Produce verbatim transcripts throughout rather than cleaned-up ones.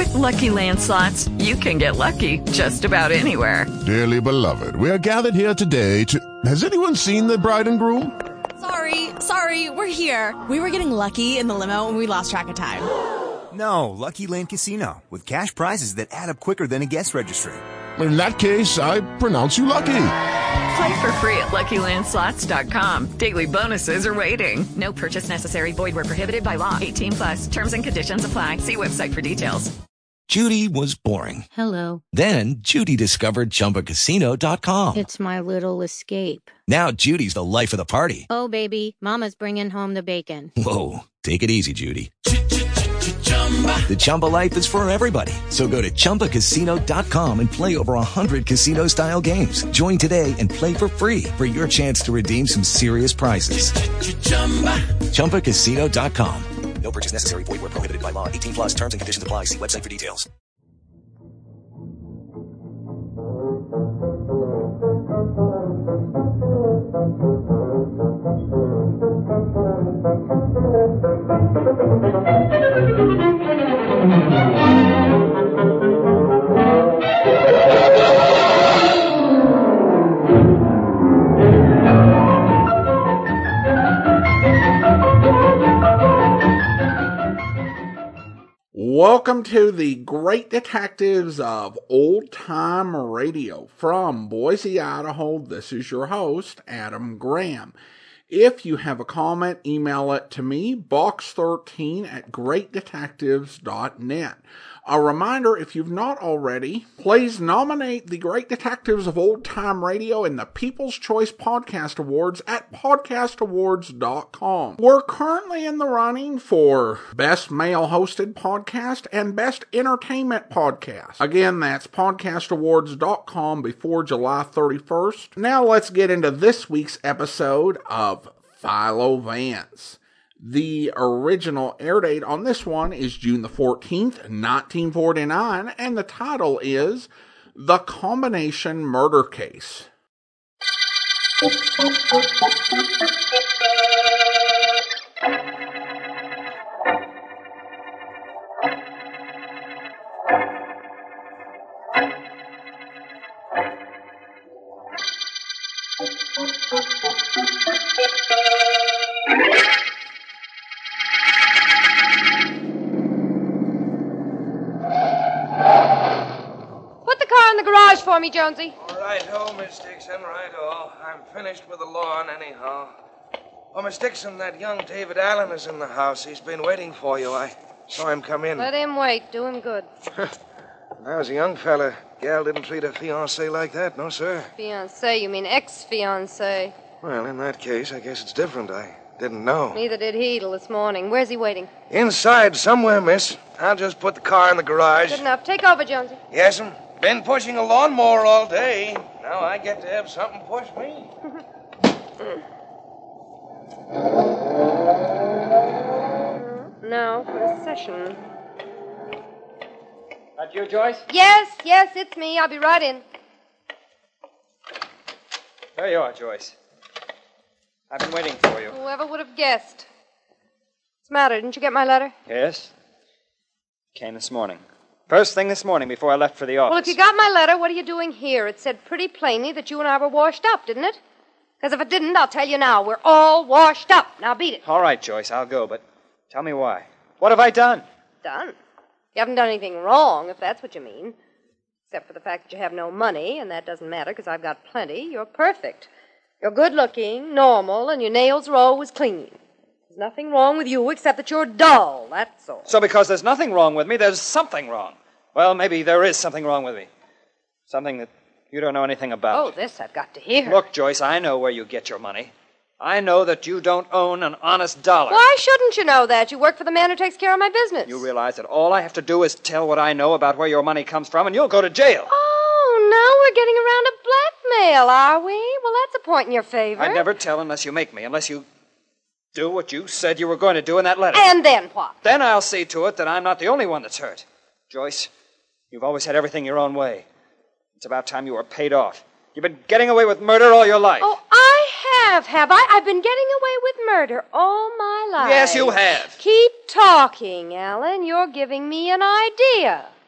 With Lucky Land Slots, you can get lucky just about anywhere. Dearly beloved, we are gathered here today to... Has anyone seen the bride and groom? Sorry, sorry, we're here. We were getting lucky in the limo and we lost track of time. No, Lucky Land Casino, with cash prizes that add up quicker than a guest registry. In that case, I pronounce you lucky. Play for free at Lucky Land Slots dot com. Daily bonuses are waiting. No purchase necessary. Void where prohibited by law. eighteen plus. Terms and conditions apply. See website for details. Judy was boring. Hello. Then Judy discovered Chumba Casino dot com. It's my little escape. Now Judy's the life of the party. Oh, baby, mama's bringing home the bacon. Whoa, take it easy, Judy. The Chumba life is for everybody. So go to Chumba Casino dot com and play over one hundred casino-style games. Join today and play for free for your chance to redeem some serious prizes. Chumba Casino dot com. No purchase necessary. Void where prohibited by law. eighteen plus terms and conditions apply. See website for details. Welcome to the Great Detectives of Old Time Radio. From Boise, Idaho, this is your host, Adam Graham. If you have a comment, email it to me, box thirteen at great detectives dot net. A reminder, if you've not already, please nominate the Great Detectives of Old Time Radio in the People's Choice Podcast Awards at podcast awards dot com. We're currently in the running for Best Male Hosted Podcast and Best Entertainment Podcast. Again, that's podcast awards dot com before July thirty-first. Now let's get into this week's episode of Philo Vance. The original air date on this one is June the fourteenth, nineteen forty-nine, and the title is The Combination Murder Case. For me, Jonesy. All right, oh, Miss Dixon, right, oh. I'm finished with the lawn, anyhow. Oh, Miss Dixon, that young David Allen is in the house. He's been waiting for you. I saw him come in. Let him wait. Do him good. Now, as a young fella, gal didn't treat a fiancé like that, no, sir. Fiancé? You mean ex-fiancé? Well, in that case, I guess it's different. I didn't know. Neither did he till this morning. Where's he waiting? Inside somewhere, miss. I'll just put the car in the garage. Good enough. Take over, Jonesy. Yes'm. Been pushing a lawnmower all day. Now I get to have something push me. Now for a session. That you, Joyce? Yes, yes, it's me. I'll be right in. There you are, Joyce. I've been waiting for you. Whoever would have guessed. What's the matter? Didn't you get my letter? Yes. Came this morning. First thing this morning before I left for the office. Well, if you got my letter, what are you doing here? It said pretty plainly that you and I were washed up, didn't it? Because if it didn't, I'll tell you now. We're all washed up. Now beat it. All right, Joyce, I'll go, but tell me why. What have I done? Done? You haven't done anything wrong, if that's what you mean. Except for the fact that you have no money, and that doesn't matter because I've got plenty. You're perfect. You're good-looking, normal, and your nails are always clean. There's nothing wrong with you except that you're dull, that's all. So because there's nothing wrong with me, there's something wrong. Well, maybe there is something wrong with me. Something that you don't know anything about. Oh, this I've got to hear. Look, Joyce, I know where you get your money. I know that you don't own an honest dollar. Why shouldn't you know that? You work for the man who takes care of my business. You realize that all I have to do is tell what I know about where your money comes from, and you'll go to jail. Oh, now we're getting around to blackmail, are we? Well, that's a point in your favor. I'd never tell unless you make me, unless you do what you said you were going to do in that letter. And then what? Then I'll see to it that I'm not the only one that's hurt. Joyce, you've always had everything your own way. It's about time you were paid off. You've been getting away with murder all your life. Oh, I have, have I? I've been getting away with murder all my life. Yes, you have. Keep talking, Alan. You're giving me an idea.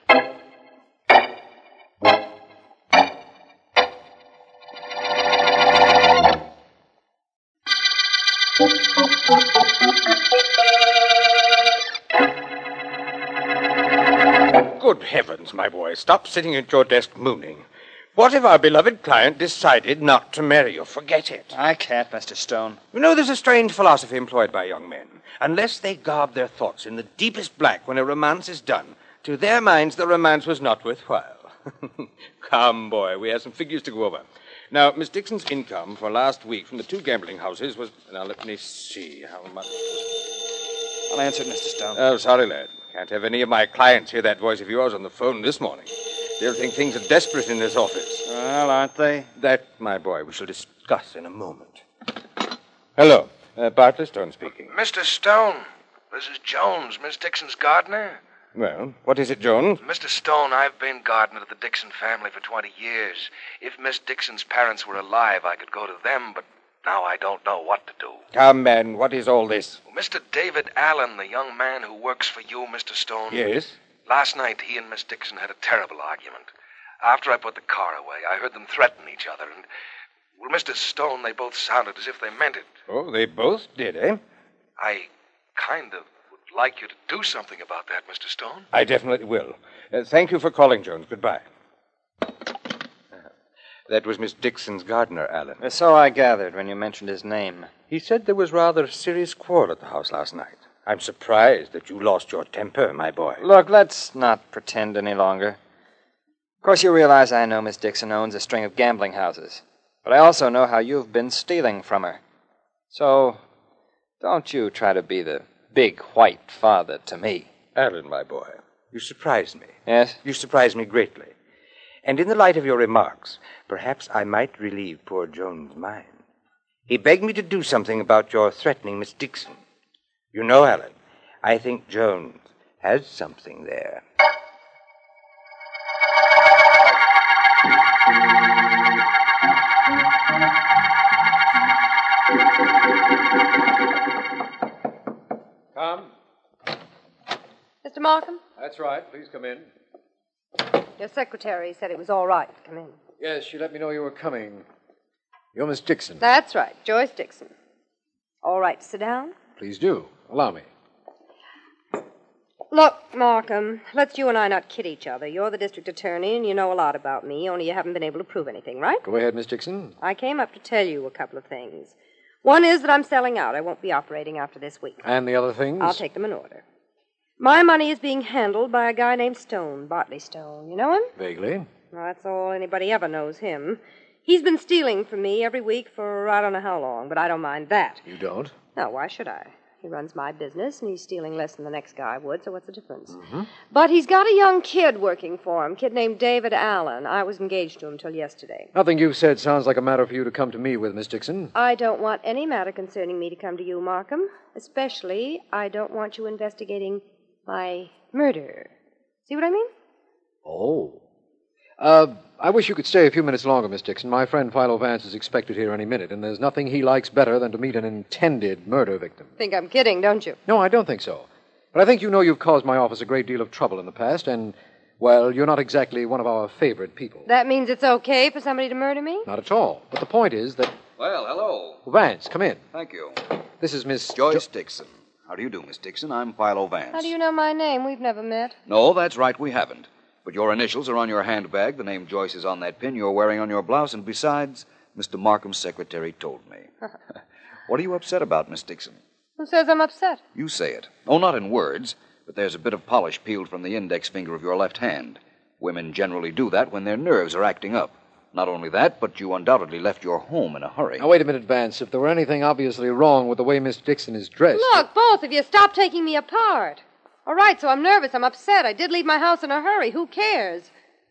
Good heavens, my boy, stop sitting at your desk mooning. What if our beloved client decided not to marry you? Forget it. I can't, Mister Stone. You know, there's a strange philosophy employed by young men. Unless they garb their thoughts in the deepest black when a romance is done, to their minds the romance was not worthwhile. Come, boy, we have some figures to go over. Now, Miss Dixon's income for last week from the two gambling houses was... Now, let me see how much... I'll answer it, Mister Stone. Oh, sorry, lad. Can't have any of my clients hear that voice of yours on the phone this morning. They'll think things are desperate in this office. Well, aren't they? That, my boy, we shall discuss in a moment. Hello. Uh, Bartley Stone speaking. Mister Stone, this is Jones, Miss Dixon's gardener. Well, what is it, Jones? Mister Stone, I've been gardener to the Dixon family for twenty years. If Miss Dixon's parents were alive, I could go to them, but now I don't know what to do. Come, man, what is all this? Well, Mister David Allen, the young man who works for you, Mister Stone. Yes? Last night, he and Miss Dixon had a terrible argument. After I put the car away, I heard them threaten each other, and, well, Mister Stone, they both sounded as if they meant it. Oh, they both did, eh? I kind of would like you to do something about that, Mister Stone. I definitely will. Uh, thank you for calling, Jones. Goodbye. Uh, that was Miss Dixon's gardener, Allen. So I gathered when you mentioned his name. He said there was rather a serious quarrel at the house last night. I'm surprised that you lost your temper, my boy. Look, let's not pretend any longer. Of course, you realize I know Miss Dixon owns a string of gambling houses. But I also know how you've been stealing from her. So, don't you try to be the big white father to me. Allen, my boy, you surprise me. Yes? You surprise me greatly. And in the light of your remarks, perhaps I might relieve poor Jones' mind. He begged me to do something about your threatening Miss Dixon. You know, Allen, I think Jones has something there. Come. Mister Markham? That's right. Please come in. Your secretary said it was all right to come in. Yes, she let me know you were coming. You're Miss Dixon. That's right, Joyce Dixon. All right to sit down? Please do. Allow me. Look, Markham, let's you and I not kid each other. You're the district attorney, and you know a lot about me, only you haven't been able to prove anything, right? Go ahead, Miss Dixon. I came up to tell you a couple of things. One is that I'm selling out. I won't be operating after this week. And the other things? I'll take them in order. My money is being handled by a guy named Stone, Bartley Stone. You know him? Vaguely. Well, that's all anybody ever knows him. He's been stealing from me every week for I don't know how long, but I don't mind that. You don't? No, why should I? He runs my business, and he's stealing less than the next guy would, so what's the difference? Mm-hmm. But he's got a young kid working for him, kid named David Allen. I was engaged to him till yesterday. Nothing you've said sounds like a matter for you to come to me with, Miss Dixon. I don't want any matter concerning me to come to you, Markham. Especially, I don't want you investigating my murder. See what I mean? Oh. Uh, I wish you could stay a few minutes longer, Miss Dixon. My friend Philo Vance is expected here any minute, and there's nothing he likes better than to meet an intended murder victim. Think I'm kidding, don't you? No, I don't think so. But I think you know you've caused my office a great deal of trouble in the past, and, well, you're not exactly one of our favorite people. That means it's okay for somebody to murder me? Not at all. But the point is that... Well, hello. Vance, come in. Thank you. This is Miss... Joyce Jo- Dixon. How do you do, Miss Dixon? I'm Philo Vance. How do you know my name? We've never met. No, that's right, we haven't. But your initials are on your handbag, the name Joyce is on that pin you're wearing on your blouse, and besides, Mister Markham's secretary told me. What are you upset about, Miss Dixon? Who says I'm upset? You say it. Oh, not in words, but there's a bit of polish peeled from the index finger of your left hand. Women generally do that when their nerves are acting up. Not only that, but you undoubtedly left your home in a hurry. Now, wait a minute, Vance. If there were anything obviously wrong with the way Miss Dixon is dressed... Look, both of you, stop taking me apart. All right, so I'm nervous, I'm upset. I did leave my house in a hurry. Who cares?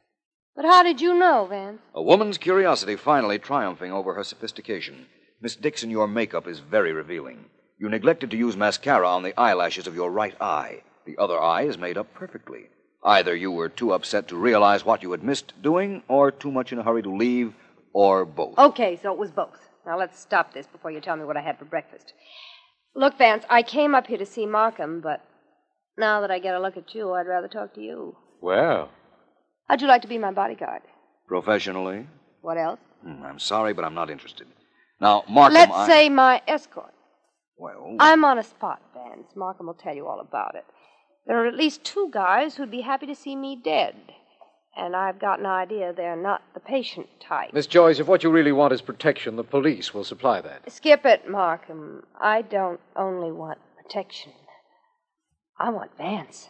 But how did you know, Vance? A woman's curiosity finally triumphing over her sophistication. Miss Dixon, your makeup is very revealing. You neglected to use mascara on the eyelashes of your right eye. The other eye is made up perfectly. Either you were too upset to realize what you had missed doing, or too much in a hurry to leave, or both. Okay, so it was both. Now let's stop this before you tell me what I had for breakfast. Look, Vance, I came up here to see Markham, but now that I get a look at you, I'd rather talk to you. Well, how'd you like to be my bodyguard? professionally? What else? Hmm, I'm sorry, but I'm not interested. Now, Markham, Let's I... say my escort. Well... I'm on a spot, Vance. Markham will tell you all about it. There are at least two guys who'd be happy to see me dead. And I've got an idea they're not the patient type. Miss Joyce, if what you really want is protection, the police will supply that. Skip it, Markham. I don't only want protection. I want Vance.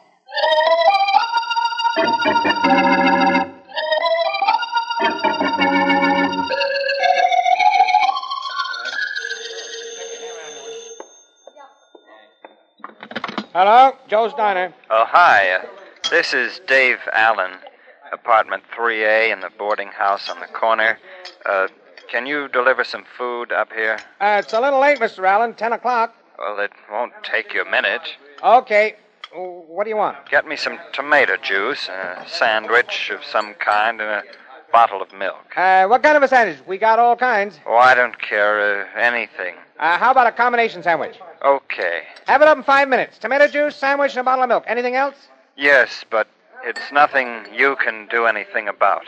Hello, Joe's Diner. Oh, hi. Uh, this is Dave Allen, apartment three A in the boarding house on the corner. Uh, can you deliver some food up here? Uh, it's a little late, Mister Allen. Ten o'clock. Well, it won't take you a minute. Okay. What do you want? Get me some tomato juice, a sandwich of some kind, and a bottle of milk. Uh, what kind of a sandwich? We got all kinds. Oh, I don't care. Uh, anything. Uh, how about a combination sandwich? Okay. Have it up in five minutes. Tomato juice, sandwich, and a bottle of milk. Anything else? Yes, but it's nothing you can do anything about.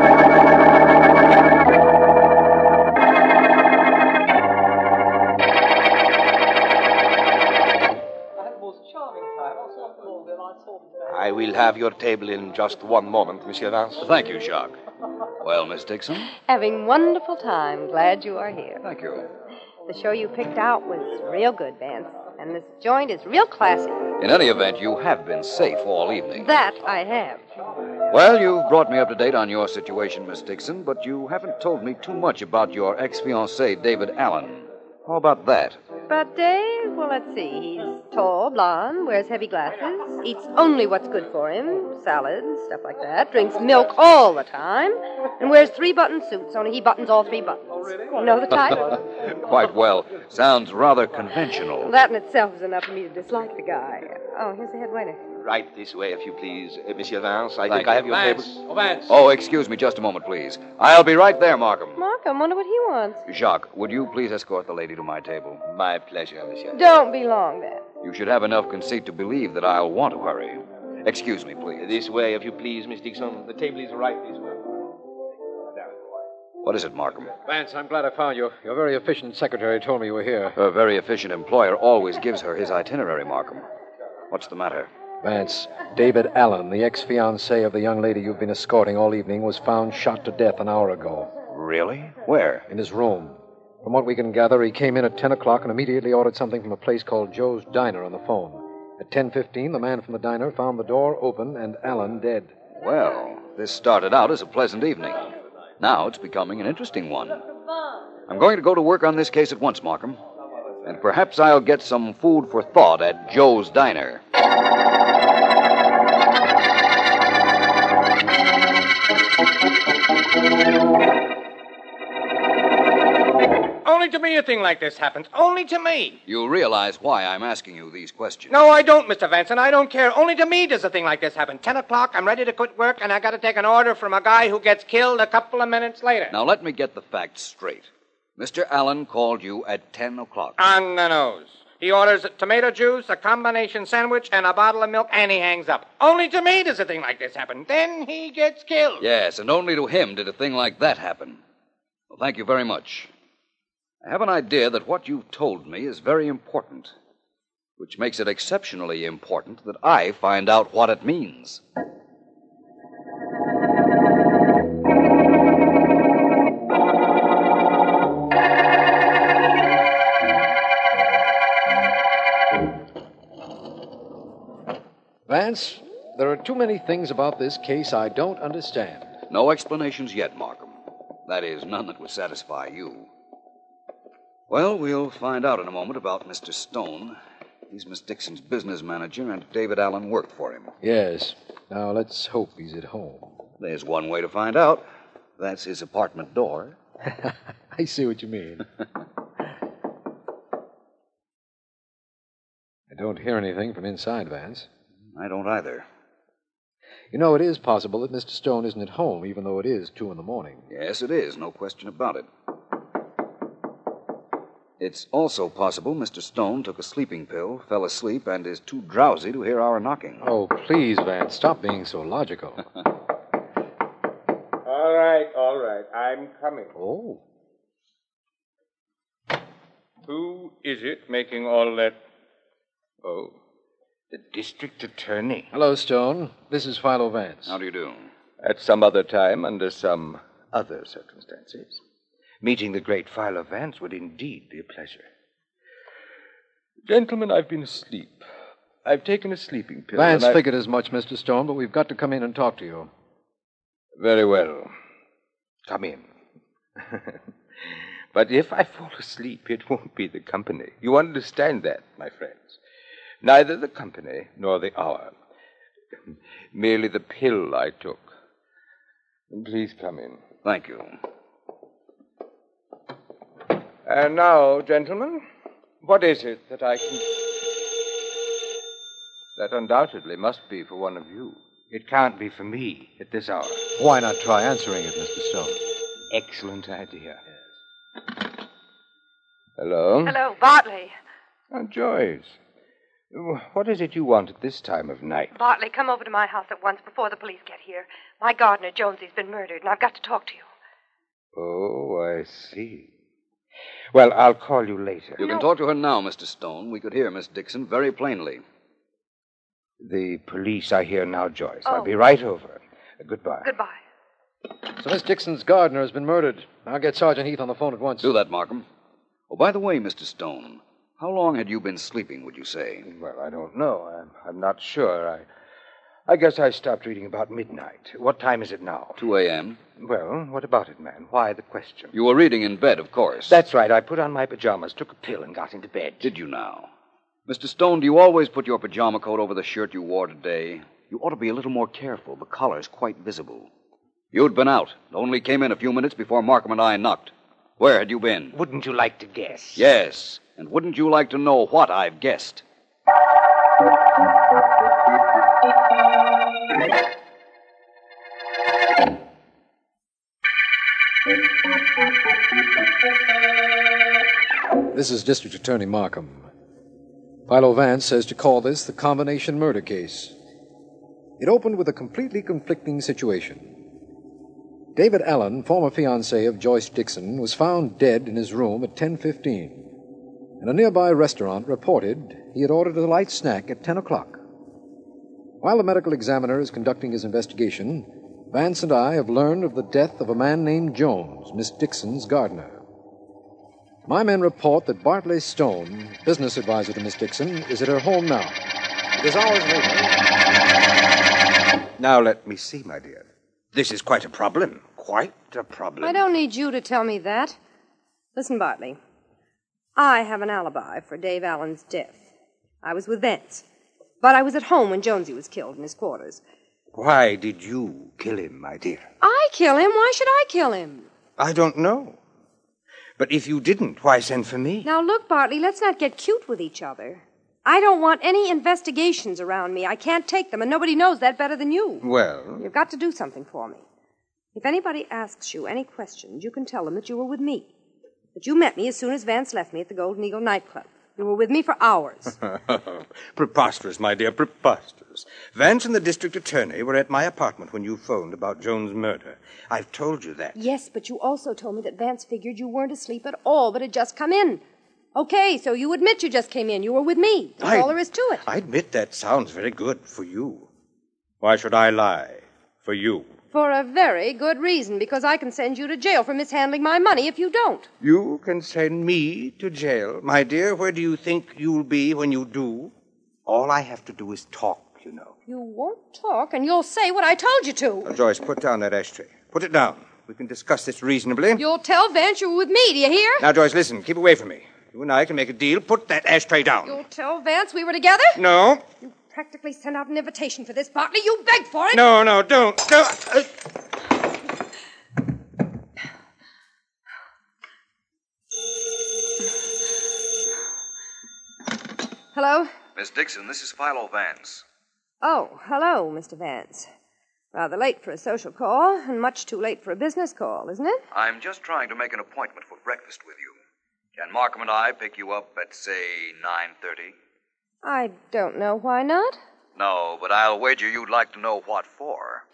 I will have your table in just one moment, Monsieur Vance. Thank you, Jacques. Well, Miss Dixon? Having wonderful time. Glad you are here. Thank you. The show you picked out was real good, Vance. And this joint is real classy. In any event, you have been safe all evening. That I have. Well, you've brought me up to date on your situation, Miss Dixon, but you haven't told me too much about your ex-fiancé, David Allen. How about that? But Dave, well, let's see. He's tall, blonde, wears heavy glasses, eats only what's good for him, salads, stuff like that, drinks milk all the time, and wears three-button suits, only he buttons all three buttons. You know the type? Quite well. Sounds rather conventional. That in itself is enough for me to dislike the guy. Oh, here's the head waiter. Right this way, if you please, uh, Monsieur Vance. I Thank think you. I have your Vance. table. Oh, Vance. Oh, excuse me just a moment, please. I'll be right there, Markham. Markham, wonder what he wants. Jacques, would you please escort the lady to my table? My pleasure, Monsieur. Don't be long, then. You should have enough conceit to believe that I'll want to hurry. Excuse me, please. This way, if you please, Miss Dixon. The table is right this way. What is it, Markham? Vance, I'm glad I found you. Your very efficient secretary told me you were here. Her very efficient employer always gives her his itinerary, Markham. What's the matter? Vance, David Allen, the ex-fiancé of the young lady you've been escorting all evening, was found shot to death an hour ago. Really? Where? In his room. From what we can gather, he came in at ten o'clock and immediately ordered something from a place called Joe's Diner on the phone. At ten fifteen, the man from the diner found the door open and Allen dead. Well, this started out as a pleasant evening. Now it's becoming an interesting one. I'm going to go to work on this case at once, Markham. And perhaps I'll get some food for thought at Joe's Diner. Only to me a thing like this happens. Only to me. You realize why I'm asking you these questions. No, I don't, Mister Vance, and I don't care. Only to me does a thing like this happen. Ten o'clock, I'm ready to quit work, and I got to take an order from a guy who gets killed a couple of minutes later. Now, let me get the facts straight. Mister Allen called you at ten o'clock. On the nose. He orders a tomato juice, a combination sandwich, and a bottle of milk, and he hangs up. Only to me does a thing like this happen. Then he gets killed. Yes, and only to him did a thing like that happen. Well, thank you very much. I have an idea that what you've told me is very important, which makes it exceptionally important that I find out what it means. Vance, there are too many things about this case I don't understand. No explanations yet, Markham. That is, none that would satisfy you. Well, we'll find out in a moment about Mister Stone. He's Miss Dixon's business manager, and David Allen worked for him. Yes. Now, let's hope he's at home. There's one way to find out. That's his apartment door. I see what you mean. I don't hear anything from inside, Vance. I don't either. You know, it is possible that Mister Stone isn't at home, even though it is two in the morning. Yes, it is. No question about it. It's also possible Mister Stone took a sleeping pill, fell asleep, and is too drowsy to hear our knocking. Oh, please, Vance, stop being so logical. All right, all right. I'm coming. Oh. Who is it making all that? Oh, the district attorney. Hello, Stone. This is Philo Vance. How do you do? At some other time, under some other circumstances, meeting the great Philo Vance would indeed be a pleasure. Gentlemen, I've been asleep. I've taken a sleeping pill. Vance and I... figured as much, Mister Stone, but we've got to come in and talk to you. Very well. Come in. But if I fall asleep, it won't be the company. You understand that, my friends. Neither the company nor the hour. Merely the pill I took. Please come in. Thank you. And now, gentlemen, what is it that I can... That undoubtedly must be for one of you. It can't be for me at this hour. Why not try answering it, Mister Stone? Excellent idea. Hello? Hello, Bartley. Oh, Joyce. What is it you want at this time of night? Bartley, come over to my house at once before the police get here. My gardener, Jonesy's been murdered, and I've got to talk to you. Oh, I see. Well, I'll call you later. You can talk to her now, Mister Stone. We could hear Miss Dixon very plainly. The police are here now, Joyce. Oh. I'll be right over. Uh, goodbye. Goodbye. So Miss Dixon's gardener has been murdered. I'll get Sergeant Heath on the phone at once. Do that, Markham. Oh, by the way, Mister Stone, how long had you been sleeping, would you say? Well, I don't know. I'm, I'm not sure. I I guess I stopped reading about midnight. What time is it now? two a.m. Well, what about it, man? Why the question? You were reading in bed, of course. That's right. I put on my pajamas, took a pill, and got into bed. Did you now? Mister Stone, do you always put your pajama coat over the shirt you wore today? You ought to be a little more careful. The collar's quite visible. You'd been out. Only came in a few minutes before Markham and I knocked. Where had you been? Wouldn't you like to guess? Yes. And wouldn't you like to know what I've guessed? This is District Attorney Markham. Philo Vance says to call this the combination murder case. It opened with a completely conflicting situation. David Allen, former fiancé of Joyce Dixon, was found dead in his room at ten fifteen. And a nearby restaurant reported he had ordered a light snack at ten o'clock. While the medical examiner is conducting his investigation, Vance and I have learned of the death of a man named Jones, Miss Dixon's gardener. My men report that Bartley Stone, business advisor to Miss Dixon, is at her home now. It is hours later. Now let me see, my dear. This is quite a problem. Quite a problem. I don't need you to tell me that. Listen, Bartley. I have an alibi for Dave Allen's death. I was with Vance. But I was at home when Jonesy was killed in his quarters. Why did you kill him, my dear? I kill him? Why should I kill him? I don't know. But if you didn't, why send for me? Now, look, Bartley, let's not get cute with each other. I don't want any investigations around me. I can't take them, and nobody knows that better than you. Well... You've got to do something for me. If anybody asks you any questions, you can tell them that you were with me. That you met me as soon as Vance left me at the Golden Eagle nightclub. You were with me for hours. Preposterous, my dear, preposterous. Vance and the district attorney were at my apartment when you phoned about Jones' murder. I've told you that. Yes, but you also told me that Vance figured you weren't asleep at all, but had just come in. Okay, so you admit you just came in. You were with me. That's I, all there is to it. I admit that sounds very good for you. Why should I lie for you? For a very good reason, because I can send you to jail for mishandling my money if you don't. You can send me to jail? My dear, where do you think you'll be when you do? All I have to do is talk, you know. You won't talk, and you'll say what I told you to. Now, Joyce, put down that ashtray. Put it down. We can discuss this reasonably. You'll tell Vance you were with me, do you hear? Now, Joyce, listen. Keep away from me. You and I can make a deal. Put that ashtray down. You'll tell Vance we were together? No. You practically sent out an invitation for this, Bartley. You begged for it. No, no, don't. don't. Uh... Hello? Miss Dixon, this is Philo Vance. Oh, hello, Mister Vance. Rather late for a social call, and much too late for a business call, isn't it? I'm just trying to make an appointment for breakfast with you. Can Markham and I pick you up at, say, nine thirty? I don't know. Why not? No, but I'll wager you'd like to know what for.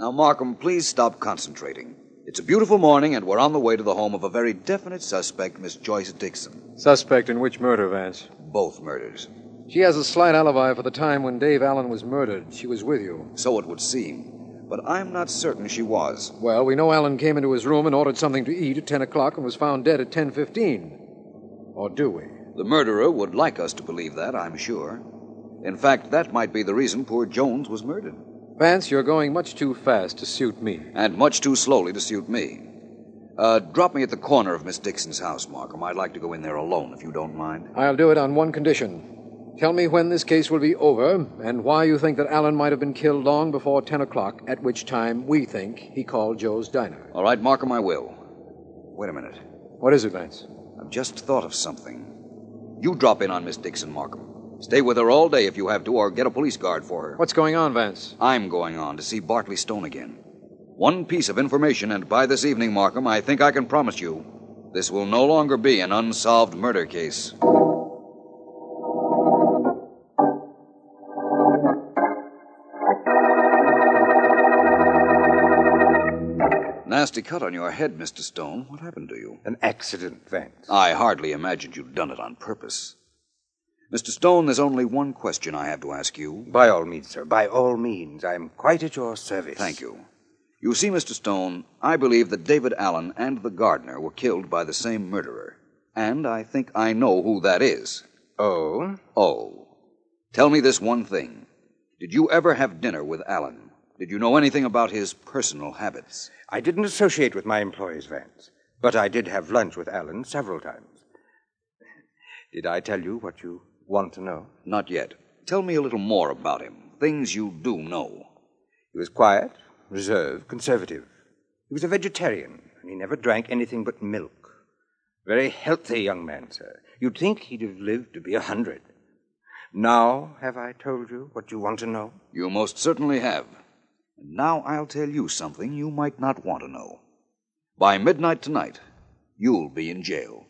Now, Markham, please stop concentrating. It's a beautiful morning, and we're on the way to the home of a very definite suspect, Miss Joyce Dixon. Suspect in which murder, Vance? Both murders. She has a slight alibi for the time when Dave Allen was murdered. She was with you. So it would seem. But I'm not certain she was. Well, we know Allen came into his room and ordered something to eat at ten o'clock and was found dead at ten fifteen. Or do we? The murderer would like us to believe that, I'm sure. In fact, that might be the reason poor Jones was murdered. Vance, you're going much too fast to suit me. And much too slowly to suit me. Uh, drop me at the corner of Miss Dixon's house, Markham. I'd like to go in there alone, if you don't mind. I'll do it on one condition. Tell me when this case will be over and why you think that Allen might have been killed long before ten o'clock, at which time we think he called Joe's Diner. All right, Markham, I will. Wait a minute. What is it, Vance? I've just thought of something. You drop in on Miss Dixon, Markham. Stay with her all day if you have to, or get a police guard for her. What's going on, Vance? I'm going on to see Bartley Stone again. One piece of information, and by this evening, Markham, I think I can promise you this will no longer be an unsolved murder case. Nasty cut on your head, Mister Stone. What happened to you? An accident, Vance. I hardly imagined you'd done it on purpose. Mister Stone, there's only one question I have to ask you. By all means, sir. By all means. I'm quite at your service. Thank you. You see, Mister Stone, I believe that David Allen and the gardener were killed by the same murderer. And I think I know who that is. Oh? Oh. Tell me this one thing. Did you ever have dinner with Allen? Did you know anything about his personal habits? I didn't associate with my employees, Vance. But I did have lunch with Allen several times. Did I tell you what you want to know? Not yet. Tell me a little more about him. Things you do know. He was quiet, reserved, conservative. He was a vegetarian, and he never drank anything but milk. Very healthy young man, sir. You'd think he'd have lived to be a hundred. Now have I told you what you want to know? You most certainly have. And now I'll tell you something you might not want to know. By midnight tonight, you'll be in jail.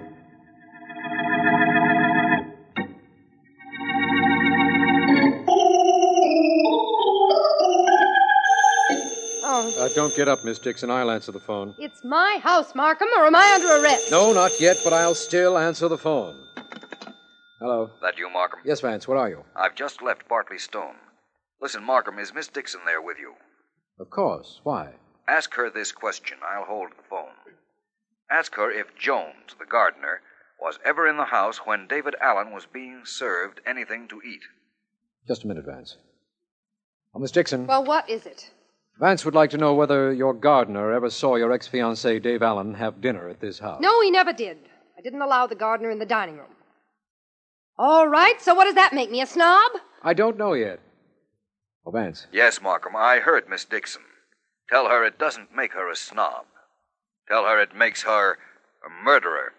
Oh. Uh, don't get up, Miss Dixon. I'll answer the phone. It's my house, Markham, or am I under arrest? No, not yet, but I'll still answer the phone. Hello. That you, Markham? Yes, Vance. What are you? I've just left Bartley Stone. Listen, Markham, is Miss Dixon there with you? Of course. Why? Ask her this question. I'll hold the phone. Ask her if Jones, the gardener, was ever in the house when David Allen was being served anything to eat. Just a minute, Vance. Oh, Miss Dixon. Well, what is it? Vance would like to know whether your gardener ever saw your ex-fiancé, Dave Allen, have dinner at this house. No, he never did. I didn't allow the gardener in the dining room. All right, so what does that make me, a snob? I don't know yet. Oh, Vance. Yes, Markham, I heard Miss Dixon. Tell her it doesn't make her a snob. Tell her it makes her a murderer.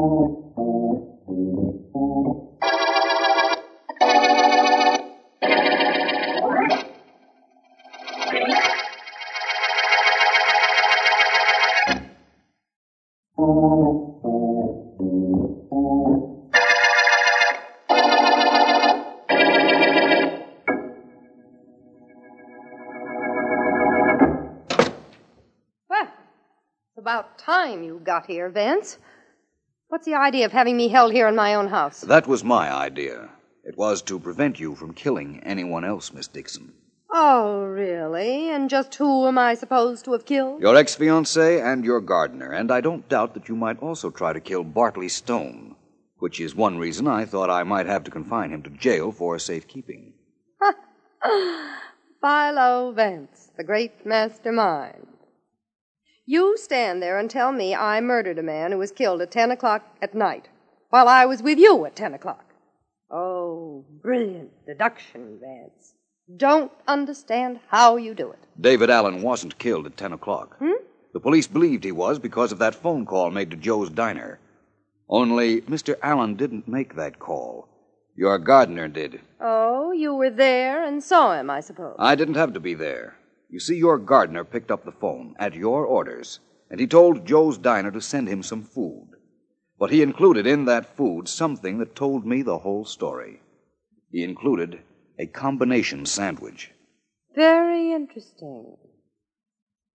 About time you got here, Vance. What's the idea of having me held here in my own house? That was my idea. It was to prevent you from killing anyone else, Miss Dixon. Oh, really? And just who am I supposed to have killed? Your ex-fiancé and your gardener, and I don't doubt that you might also try to kill Bartley Stone, which is one reason I thought I might have to confine him to jail for safekeeping. Philo Vance, the great mastermind. You stand there and tell me I murdered a man who was killed at ten o'clock at night, while I was with you at ten o'clock. Oh, brilliant deduction, Vance. Don't understand how you do it. David Allen wasn't killed at ten o'clock. Hmm? The police believed he was because of that phone call made to Joe's Diner. Only Mister Allen didn't make that call. Your gardener did. Oh, you were there and saw him, I suppose. I didn't have to be there. You see, your gardener picked up the phone at your orders, and he told Joe's Diner to send him some food. But he included in that food something that told me the whole story. He included a combination sandwich. Very interesting.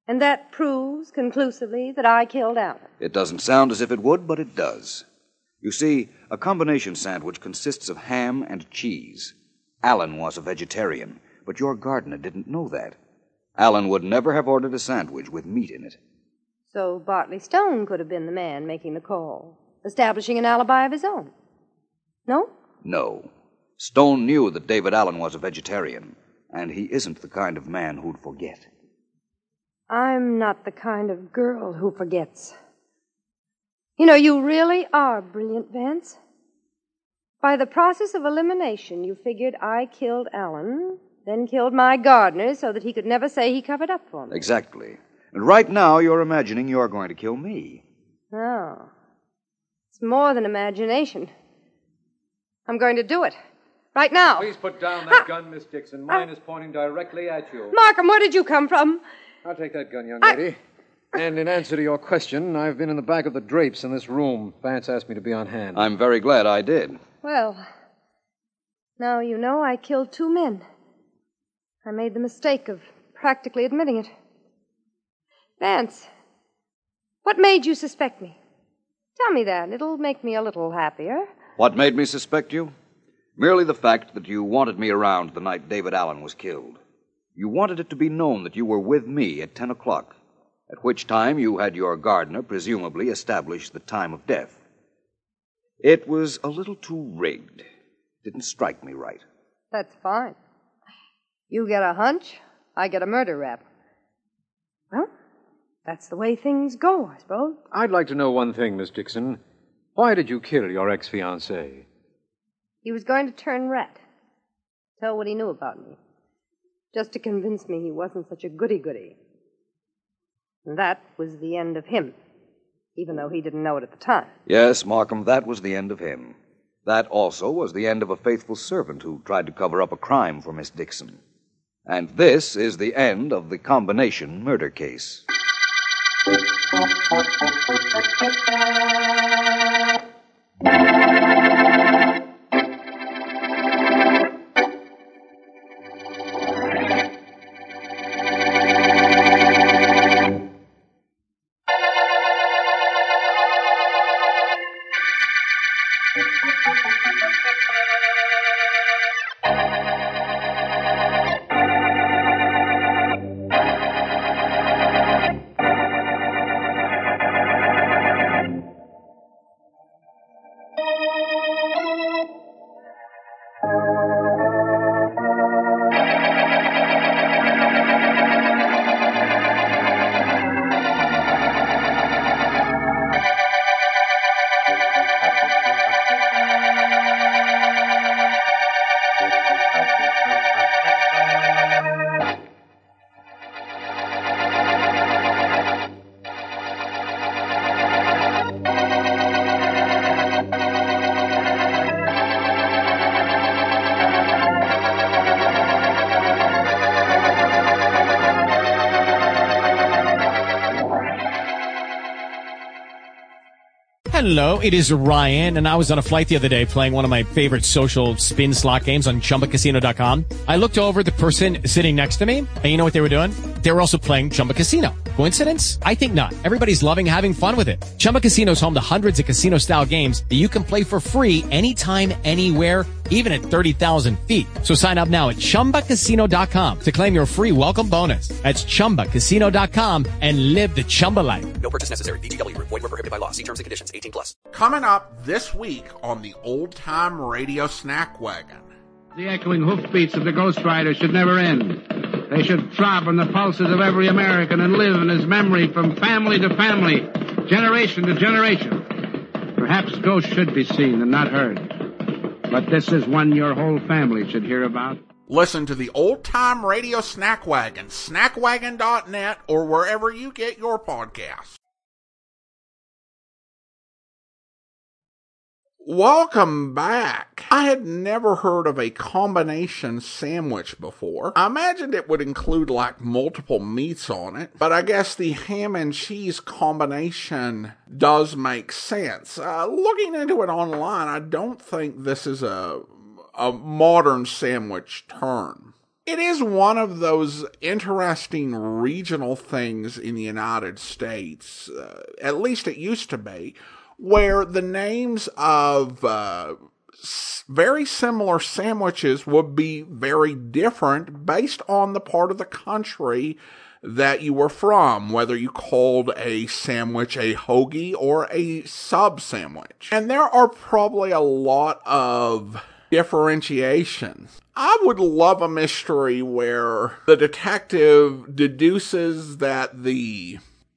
And that proves conclusively that I killed Alan. It doesn't sound as if it would, but it does. You see, a combination sandwich consists of ham and cheese. Alan was a vegetarian, but your gardener didn't know that. Alan would never have ordered a sandwich with meat in it. So Bartley Stone could have been the man making the call, establishing an alibi of his own. No? No. Stone knew that David Allen was a vegetarian, and he isn't the kind of man who'd forget. I'm not the kind of girl who forgets. You know, you really are brilliant, Vance. By the process of elimination, you figured I killed Alan, then killed my gardener so that he could never say he covered up for me. Exactly. And right now, you're imagining you're going to kill me. No. It's more than imagination. I'm going to do it. Right now. Please put down that gun, Miss Dixon. Mine is pointing directly at you. Markham, where did you come from? I'll take that gun, young lady. I... And in answer to your question, I've been in the back of the drapes in this room. Vance asked me to be on hand. I'm very glad I did. Well, now you know I killed two men. I made the mistake of practically admitting it. Vance, what made you suspect me? Tell me that. It'll make me a little happier. What made me suspect you? Merely the fact that you wanted me around the night David Allen was killed. You wanted it to be known that you were with me at ten o'clock, at which time you had your gardener presumably establish the time of death. It was a little too rigged. Didn't strike me right. That's fine. You get a hunch, I get a murder rap. Well, that's the way things go, I suppose. I'd like to know one thing, Miss Dixon. Why did you kill your ex-fiancé? He was going to turn rat. Tell what he knew about me. Just to convince me he wasn't such a goody-goody. And that was the end of him, even though he didn't know it at the time. Yes, Markham, that was the end of him. That also was the end of a faithful servant who tried to cover up a crime for Miss Dixon. And this is the end of the combination murder case. Hello, it is Ryan, and I was on a flight the other day playing one of my favorite social spin slot games on Chumba Casino dot com. I looked over at the person sitting next to me, and you know what they were doing? They were also playing Chumba Casino. Coincidence? I think not. Everybody's loving having fun with it. Chumba Casino is home to hundreds of casino-style games that you can play for free anytime, anywhere, even at thirty thousand feet. So sign up now at Chumba Casino dot com to claim your free welcome bonus. That's Chumba Casino dot com and live the Chumba life. No purchase necessary. V G W. Void where prohibited by law. See terms and conditions. eighteen plus. Coming up this week on the Old Time Radio Snack Wagon. The echoing hoofbeats of the Ghost Rider should never end. They should throb on the pulses of every American and live in his memory from family to family, generation to generation. Perhaps ghosts should be seen and not heard. But this is one your whole family should hear about. Listen to the Old Time Radio Snack Wagon, snack wagon dot net, or wherever you get your podcasts. Welcome back. I had never heard of a combination sandwich before. I imagined it would include like multiple meats on it, but I guess the ham and cheese combination does make sense. Uh, looking into it online, I don't think this is a, a modern sandwich term. It is one of those interesting regional things in the United States, uh, at least it used to be, where the names of uh, s- very similar sandwiches would be very different based on the part of the country that you were from, whether you called a sandwich a hoagie or a sub sandwich. And there are probably a lot of differentiation. I would love a mystery where the detective deduces that the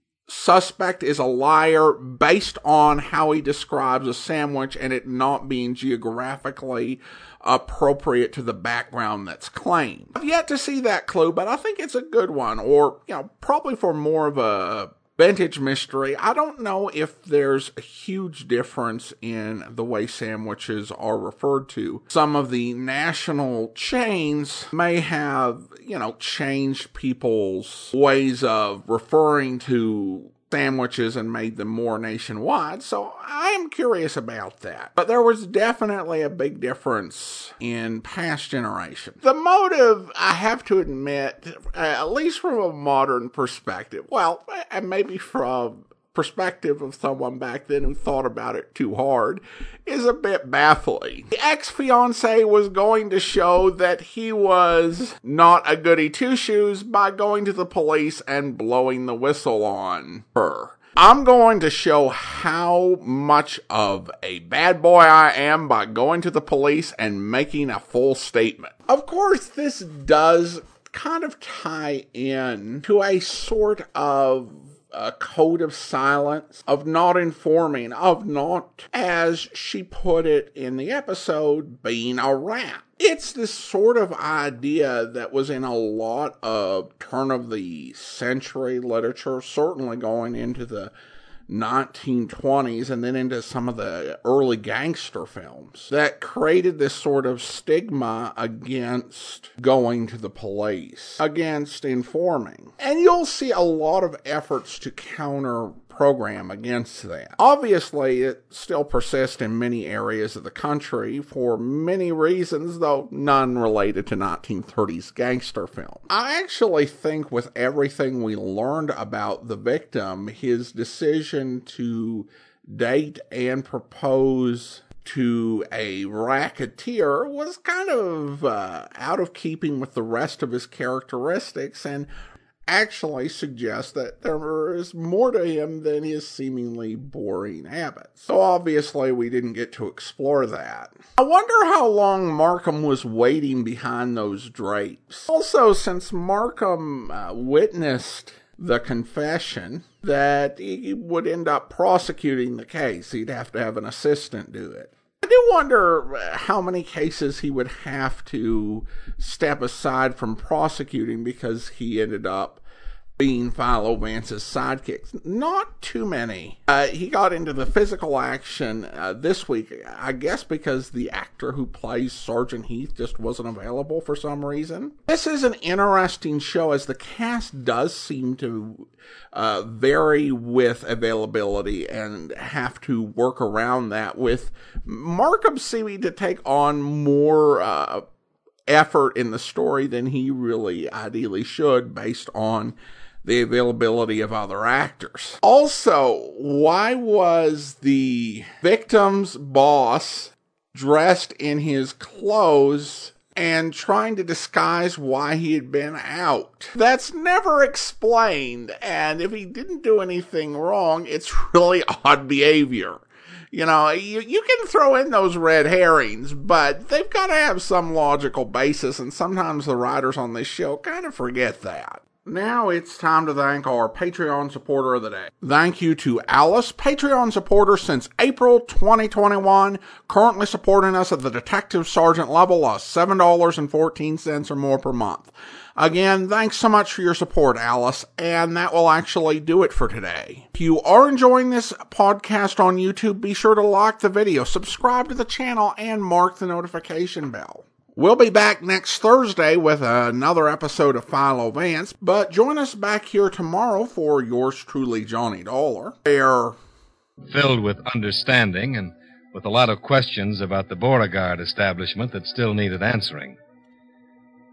suspect is a liar based on how he describes a sandwich and it not being geographically appropriate to the background that's claimed. I've yet to see that clue, but I think it's a good one, or, you know, probably for more of a vintage mystery. I don't know if there's a huge difference in the way sandwiches are referred to. Some of the national chains may have, you know, changed people's ways of referring to sandwiches and made them more nationwide, so I am curious about that. But there was definitely a big difference in past generations. The motive, I have to admit, at least from a modern perspective, well, and maybe from perspective of someone back then who thought about it too hard, is a bit baffling. The ex-fiancé was going to show that he was not a goody two-shoes by going to the police and blowing the whistle on her. I'm going to show how much of a bad boy I am by going to the police and making a full statement. Of course, this does kind of tie in to a sort of a code of silence, of not informing, of not, as she put it in the episode, being a rat. It's this sort of idea that was in a lot of turn-of-the-century literature, certainly going into the nineteen twenties and then into some of the early gangster films, that created this sort of stigma against going to the police, against informing. And you'll see a lot of efforts to counter program against that. Obviously, it still persists in many areas of the country for many reasons, though none related to nineteen thirties gangster film. I actually think with everything we learned about the victim, his decision to date and propose to a racketeer was kind of uh, out of keeping with the rest of his characteristics, and actually suggests that there is more to him than his seemingly boring habits. So obviously we didn't get to explore that. I wonder how long Markham was waiting behind those drapes. Also, since Markham uh, witnessed the confession, that he would end up prosecuting the case. He'd have to have an assistant do it. I do wonder how many cases he would have to step aside from prosecuting because he ended up being Philo Vance's sidekick. Not too many. Uh, he got into the physical action uh, this week, I guess because the actor who plays Sergeant Heath just wasn't available for some reason. This is an interesting show as the cast does seem to uh, vary with availability and have to work around that, with Markham seeming to take on more uh, effort in the story than he really ideally should based on the availability of other actors. Also, why was the victim's boss dressed in his clothes and trying to disguise why he had been out? That's never explained, and if he didn't do anything wrong, it's really odd behavior. You know, you, you can throw in those red herrings, but they've got to have some logical basis, and sometimes the writers on this show kind of forget that. Now it's time to thank our Patreon supporter of the day. Thank you to Alice, Patreon supporter since April twenty twenty-one, currently supporting us at the Detective Sergeant level of seven dollars and fourteen cents or more per month. Again, thanks so much for your support, Alice, and that will actually do it for today. If you are enjoying this podcast on YouTube, be sure to like the video, subscribe to the channel, and mark the notification bell. We'll be back next Thursday with another episode of Philo Vance, but join us back here tomorrow for yours truly, Johnny Dollar. They're filled with understanding and with a lot of questions about the Beauregard establishment that still needed answering.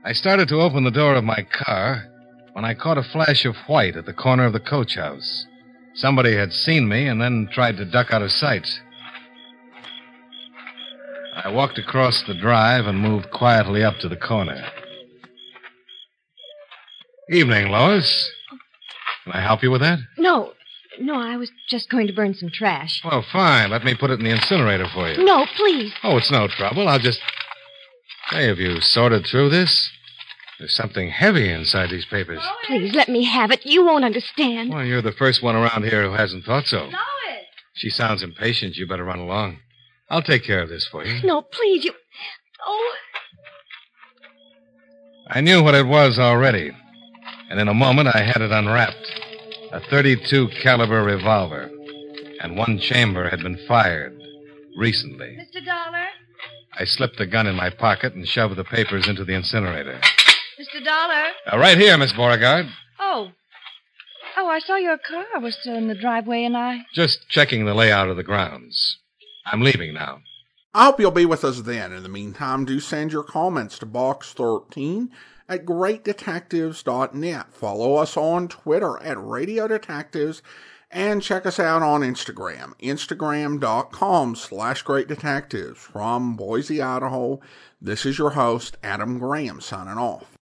I started to open the door of my car when I caught a flash of white at the corner of the coach house. Somebody had seen me and then tried to duck out of sight. I walked across the drive and moved quietly up to the corner. Evening, Lois. Can I help you with that? No, no, I was just going to burn some trash. Well, fine. Let me put it in the incinerator for you. No, please. Oh, it's no trouble. I'll just... Hey, have you sorted through this? There's something heavy inside these papers. Please, let me have it. You won't understand. Well, you're the first one around here who hasn't thought so. Lois! She sounds impatient. You better run along. I'll take care of this for you. No, please, you... Oh... I knew what it was already. And in a moment, I had it unwrapped. A thirty-two caliber revolver. And one chamber had been fired recently. Mister Dollar? I slipped the gun in my pocket and shoved the papers into the incinerator. Mister Dollar? Uh, right here, Miss Beauregard. Oh. Oh, I saw your car was still in the driveway, and I... Just checking the layout of the grounds. I'm leaving now. I hope you'll be with us then. In the meantime, do send your comments to box thirteen at great detectives dot net. Follow us on Twitter at Radio Detectives, and check us out on Instagram, instagram.com slash Great Detectives. From Boise, Idaho, this is your host, Adam Graham, signing off.